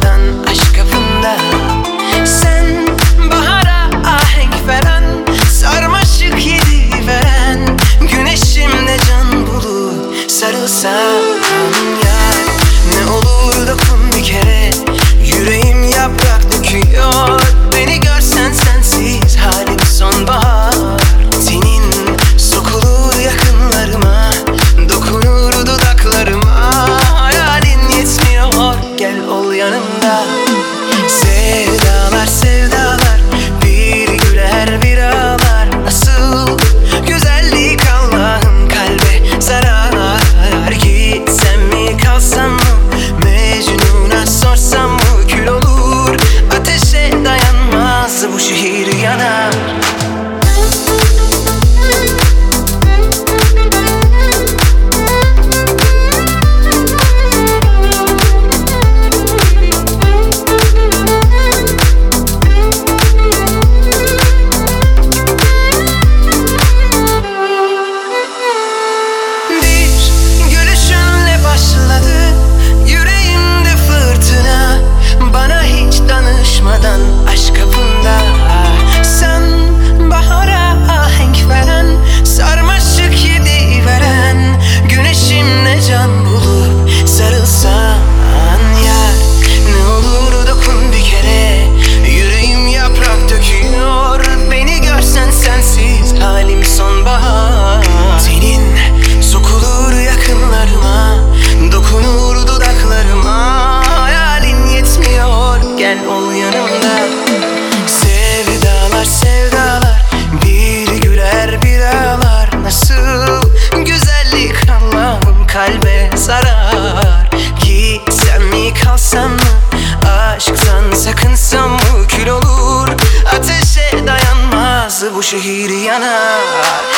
danışmadan aşk kapında. Sen bahara ahenk veren, sarmaşık yedi veren, güneşimle can bulup sarılsan yar. Ne olur dokun bir kere, yüreğim yaprak döküyor. Beni görsen sensiz halim sonbahar. Senin sokulur yakınlarıma, dokunur dudaklarıma. Hayalin yetmiyor, gel ol yanımda. Sevdalar sevdalar, bir güler bir ağlar. Nasıl güzellik Allah'ım kalbe zarar. Gitsem mi kalsam mı, Mecnun'a sorsam mı, kül olur ateşe dayanmaz bu şehir yanar. Yüreğimde fırtına, bana hiç danışmadan aşk kapında. Sen bahara ahenk veren, sarmaşık yedi veren, güneşimle can bulup sarılsan yar. Ne olur dokun bir kere, yüreğim yaprak döküyor. Beni görsen sensiz halim sonbahar. Senin sokulur yakınlarıma, dokunur dudaklarıma. Hayalin yetmiyor, gel ol yanımda. Sevdalar sevdalar, bir güler bir ağlar. Nasıl güzellik Allah'ım kalbe zarar. Gitsem mi kalsam mı, aşktan sakınsam mı, kül olur ateşe dayanmaz bu şehir yanar.